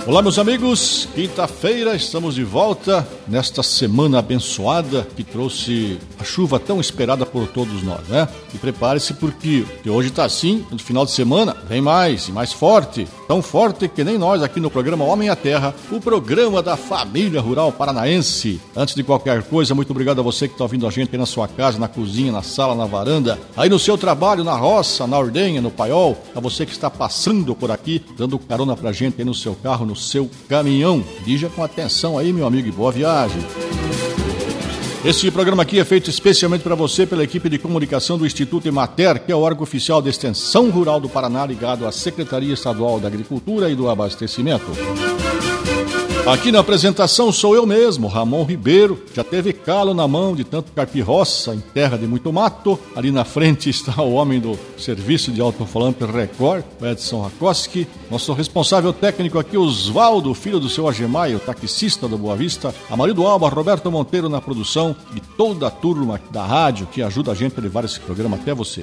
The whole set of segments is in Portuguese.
Olá, meus amigos, quinta-feira estamos de volta nesta semana abençoada que trouxe a chuva tão esperada por todos nós, né? E prepare-se porque hoje tá assim, no final de semana, vem mais e mais forte, tão forte que nem nós aqui no programa Homem à Terra, o programa da família rural paranaense. Antes de qualquer coisa, muito obrigado a você que está ouvindo a gente aí na sua casa, na cozinha, na sala, na varanda, aí no seu trabalho, na roça, na ordenha, no paiol, a você que está passando por aqui, dando carona pra gente aí no seu carro, no seu caminhão. Dirija com atenção aí, meu amigo, e boa viagem. Este programa aqui é feito especialmente para você pela equipe de comunicação do Instituto Emater, que é o órgão oficial de extensão rural do Paraná, ligado à Secretaria Estadual da Agricultura e do Abastecimento. Aqui na apresentação sou eu mesmo, Ramon Ribeiro. Já teve calo na mão de tanto carpirroça em terra de muito mato. Ali na frente está o homem do Serviço de Alto-Falante Record, o Edson Rakoski. Nosso responsável técnico aqui, Osvaldo, filho do seu Agemai, o taxista do Boa Vista. Amarildo Alba, Roberto Monteiro na produção e toda a turma da rádio que ajuda a gente a levar esse programa até você.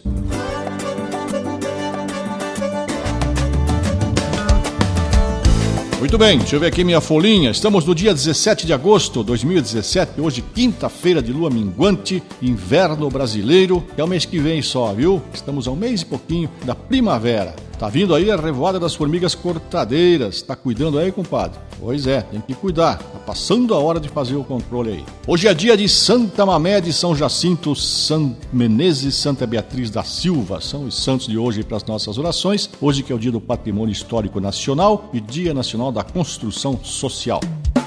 Muito bem, deixa eu ver aqui minha folhinha. Estamos no dia 17 de agosto de 2017, hoje quinta-feira de lua minguante, inverno brasileiro, que é o mês que vem só, viu? Estamos a um mês e pouquinho da primavera. Tá vindo aí a revoada das formigas cortadeiras. Tá cuidando aí, compadre? Pois é, tem que cuidar. Tá passando a hora de fazer o controle aí. Hoje é dia de Santa Mamé de São Jacinto, São Menezes, Santa Beatriz da Silva. São os santos de hoje para as nossas orações. Hoje que é o dia do Patrimônio Histórico Nacional e Dia Nacional da Construção Social.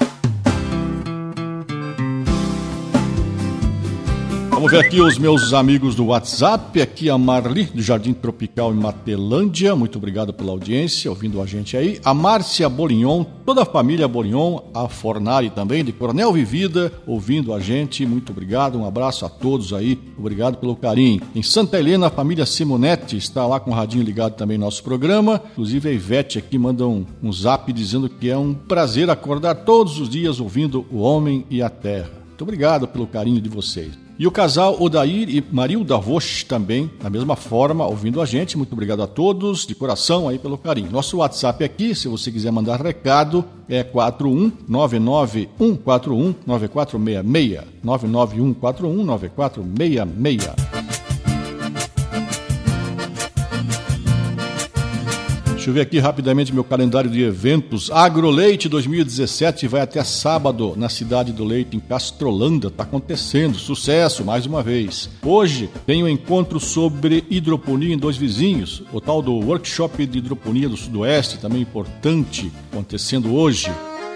Vamos ver aqui os meus amigos do WhatsApp. Aqui a Marli, do Jardim Tropical em Matelândia. Muito obrigado pela audiência, ouvindo a gente aí. A Márcia Bolignon, toda a família Bolignon, a Fornari também, de Coronel Vivida, ouvindo a gente. Muito obrigado, um abraço a todos aí. Obrigado pelo carinho. Em Santa Helena, a família Simonetti está lá com o radinho ligado também no nosso programa. Inclusive a Ivete aqui manda um zap dizendo que é um prazer acordar todos os dias ouvindo o Homem e a Terra. Muito obrigado pelo carinho de vocês. E o casal Odair e Marilda Roche também, da mesma forma, ouvindo a gente. Muito obrigado a todos, de coração aí pelo carinho. Nosso WhatsApp aqui, se você quiser mandar recado, é 41991419466. 991419466. Deixa eu ver aqui rapidamente meu calendário de eventos. Agroleite 2017 vai até sábado na Cidade do Leite, em Castrolanda. Está acontecendo, sucesso mais uma vez. Hoje tem um encontro sobre hidroponia em Dois Vizinhos, o tal do workshop de hidroponia do Sudoeste, também importante, acontecendo hoje.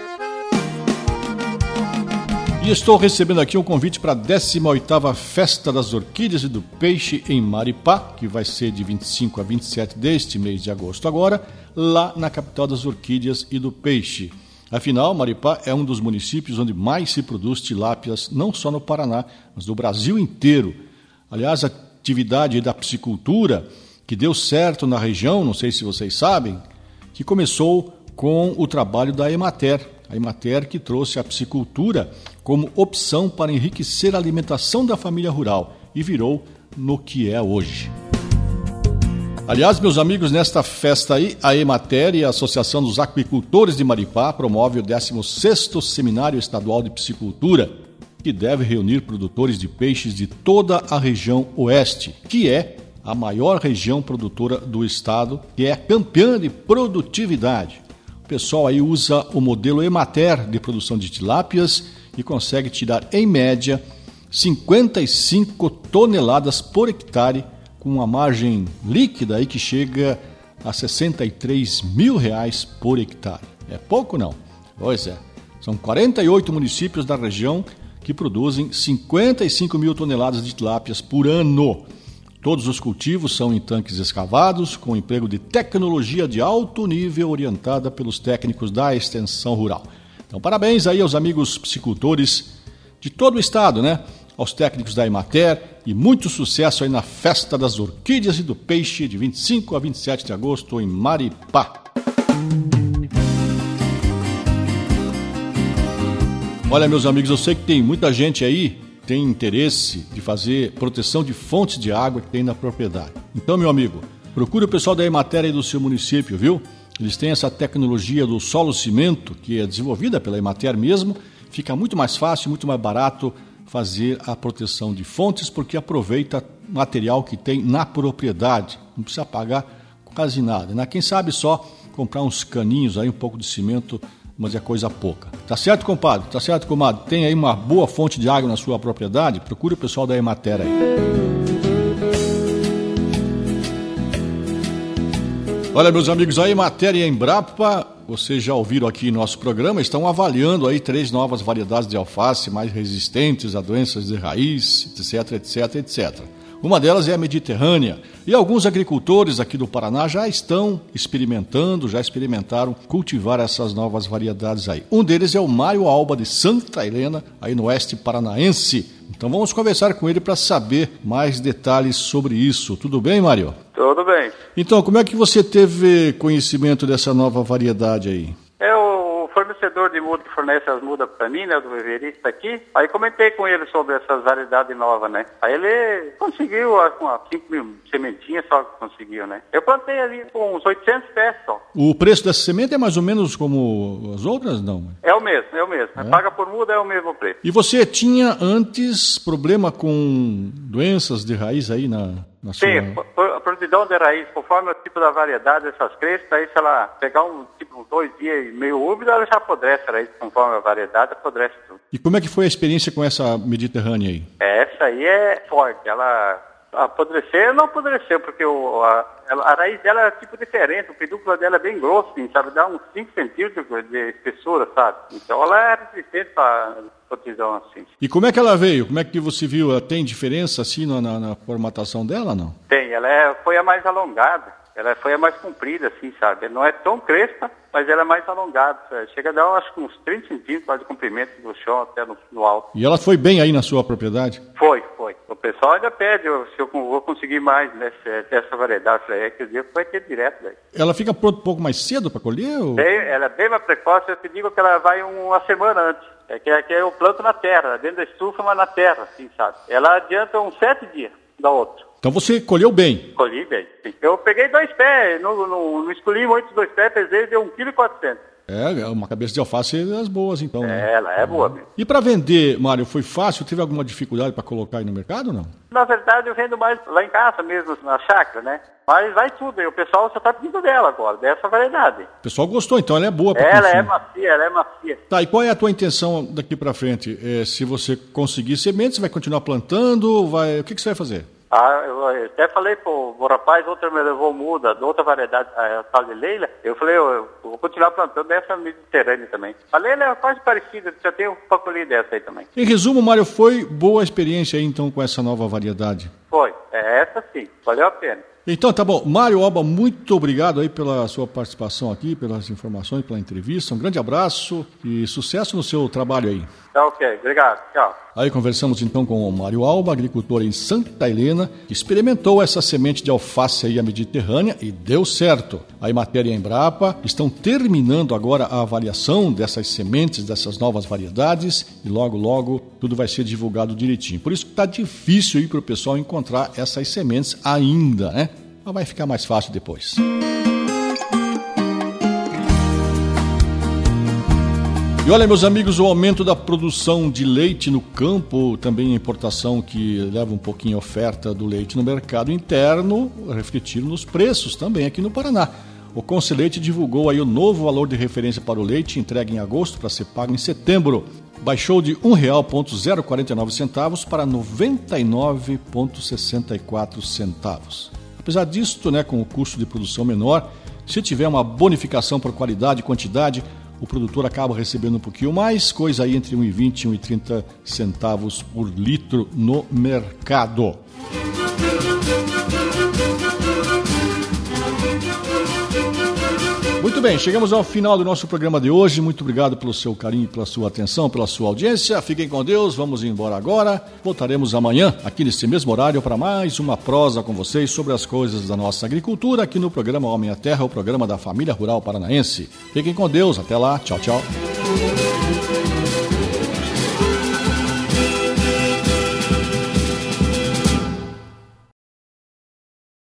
E estou recebendo aqui um convite para a 18ª Festa das Orquídeas e do Peixe em Maripá, que vai ser de 25 a 27 deste mês de agosto agora, lá na capital das orquídeas e do peixe. Afinal, Maripá é um dos municípios onde mais se produz tilápias, não só no Paraná, mas no Brasil inteiro. Aliás, a atividade da piscicultura, que deu certo na região, não sei se vocês sabem, que começou com o trabalho da Emater. A Emater que trouxe a piscicultura como opção para enriquecer a alimentação da família rural e virou no que é hoje. Aliás, meus amigos, nesta festa aí, a Emater e a Associação dos Aquicultores de Maripá promove o 16º Seminário Estadual de Piscicultura, que deve reunir produtores de peixes de toda a região oeste, que é a maior região produtora do estado, que é campeã de produtividade. O pessoal aí usa o modelo Emater de produção de tilápias e consegue tirar, em média, 55 toneladas por hectare, com uma margem líquida aí que chega a R$63 mil por hectare. É pouco, não? Pois é. São 48 municípios da região que produzem 55 mil toneladas de tilápias por ano. Todos os cultivos são em tanques escavados, com emprego de tecnologia de alto nível orientada pelos técnicos da extensão rural. Então, parabéns aí aos amigos piscicultores de todo o estado, né? Aos técnicos da Emater e muito sucesso aí na Festa das Orquídeas e do Peixe de 25 a 27 de agosto em Maripá. Olha, meus amigos, eu sei que tem muita gente aí tem interesse de fazer proteção de fontes de água que tem na propriedade. Então, meu amigo, procure o pessoal da Emater aí do seu município, viu? Eles têm essa tecnologia do solo cimento, que é desenvolvida pela Emater mesmo. Fica muito mais fácil, muito mais barato fazer a proteção de fontes, porque aproveita material que tem na propriedade. Não precisa pagar quase nada, né? Quem sabe só comprar uns caninhos aí, um pouco de cimento, mas é coisa pouca. Tá certo, compadre? Tá certo, comadre? Tem aí uma boa fonte de água na sua propriedade? Procure o pessoal da Emater aí. Olha, meus amigos, a Emater e a Embrapa, vocês já ouviram aqui em nosso programa, estão avaliando aí 3 novas variedades de alface mais resistentes a doenças de raiz, etc. Uma delas é a Mediterrânea. E alguns agricultores aqui do Paraná já experimentaram cultivar essas novas variedades aí. Um deles é o Mário Alba de Santa Helena, aí no oeste paranaense. Então vamos conversar com ele para saber mais detalhes sobre isso. Tudo bem, Mário? Tudo bem. Então, como é que você teve conhecimento dessa nova variedade aí? É o fornecedor de muda que fornece as mudas para mim, né, do viverista aqui. Aí comentei com ele sobre essas variedades novas, né. Aí ele conseguiu, acho que umas 5 mil sementinhas só que conseguiu, né. Eu plantei ali com uns 800 pés só. O preço dessa semente é mais ou menos como as outras, não? É o mesmo. É? Paga por muda, é o mesmo preço. E você tinha antes problema com doenças de raiz aí na sua... Sim, a prontidão de raiz, conforme o tipo da variedade dessas crestas, aí se ela pegar uns 2 dias meio úmido, ela já apodrece a raiz, conforme a variedade, apodrece tudo. E como é que foi a experiência com essa Mediterrânea aí? Essa aí é forte, ela apodreceu, não apodreceu, porque a raiz dela é tipo diferente, o pedúnculo dela é bem grosso, assim, sabe, dá uns 5 centímetros de espessura, sabe? Então ela é resistente para prontidão assim. E como é que ela veio? Como é que você viu? Ela tem diferença assim na formatação dela, não? Tem, foi a mais alongada. Ela foi a mais comprida, assim, sabe? Não é tão crespa, mas ela é mais alongada. Chega a dar, acho que uns 30 centímetros de comprimento do chão até no alto. E ela foi bem aí na sua propriedade? Foi. O pessoal ainda pede se eu vou conseguir mais dessa variedade. Que dia vai ter direto daí. Ela fica pronta um pouco mais cedo para colher? Ou... Ela é bem mais precoce. Eu te digo que ela vai uma semana antes. Que eu planto na terra, dentro da estufa, mas na terra, assim, sabe? Ela adianta uns 7 dias da outra. Então você colheu bem? Colhi bem. Eu peguei 2 pés, não escolhi muito 2 pés, pesei, deu 1,4 kg. É uma cabeça de alface das boas, então. Né? Ela é boa mesmo. E para vender, Mário, foi fácil? Teve alguma dificuldade para colocar aí no mercado ou não? Na verdade, eu vendo mais lá em casa mesmo, na chácara, né? Mas vai tudo, e o pessoal só tá pedindo dela agora, dessa variedade. O pessoal gostou, então ela é boa para ela é macia. Tá, e qual é a tua intenção daqui para frente? Se você conseguir sementes, você vai continuar plantando? O que você vai fazer? Eu até falei pro rapaz, outra me levou muda, de outra variedade, a tal de Leila. Eu falei, eu vou continuar plantando essa Mediterrânea também. A Leila é quase parecida, já tem um pacolinho dessa aí também. Em resumo, Mário, foi boa a experiência aí então com essa nova variedade? Foi, essa sim, valeu a pena. Então, tá bom. Mário Alba, muito obrigado aí pela sua participação aqui, pelas informações, pela entrevista. Um grande abraço e sucesso no seu trabalho aí. Tá ok, obrigado, tchau. Aí conversamos então com o Mário Alba, agricultor em Santa Helena, que experimentou essa semente de alface aí, a Mediterrânea, e deu certo. A Emater e a Embrapa estão terminando agora a avaliação dessas sementes, dessas novas variedades, e logo tudo vai ser divulgado direitinho. Por isso que está difícil aí para o pessoal encontrar essas sementes ainda, né? Mas vai ficar mais fácil depois. E olha, meus amigos, o aumento da produção de leite no campo, também a importação que leva um pouquinho a oferta do leite no mercado interno, refletiram nos preços também aqui no Paraná. O Conselheite divulgou aí o novo valor de referência para o leite entregue em agosto para ser pago em setembro. Baixou de R$ 1,049 para R$ 99,64. Apesar disto, né, com o custo de produção menor, se tiver uma bonificação por qualidade e quantidade, o produtor acaba recebendo um pouquinho mais, coisa aí entre 1,20 e 1,30 centavos por litro no mercado. Muito bem, chegamos ao final do nosso programa de hoje. Muito obrigado pelo seu carinho, pela sua atenção, pela sua audiência. Fiquem com Deus, vamos embora agora. Voltaremos amanhã, aqui nesse mesmo horário, para mais uma prosa com vocês sobre as coisas da nossa agricultura, aqui no programa Homem à Terra, o programa da família rural paranaense. Fiquem com Deus, até lá, tchau, tchau.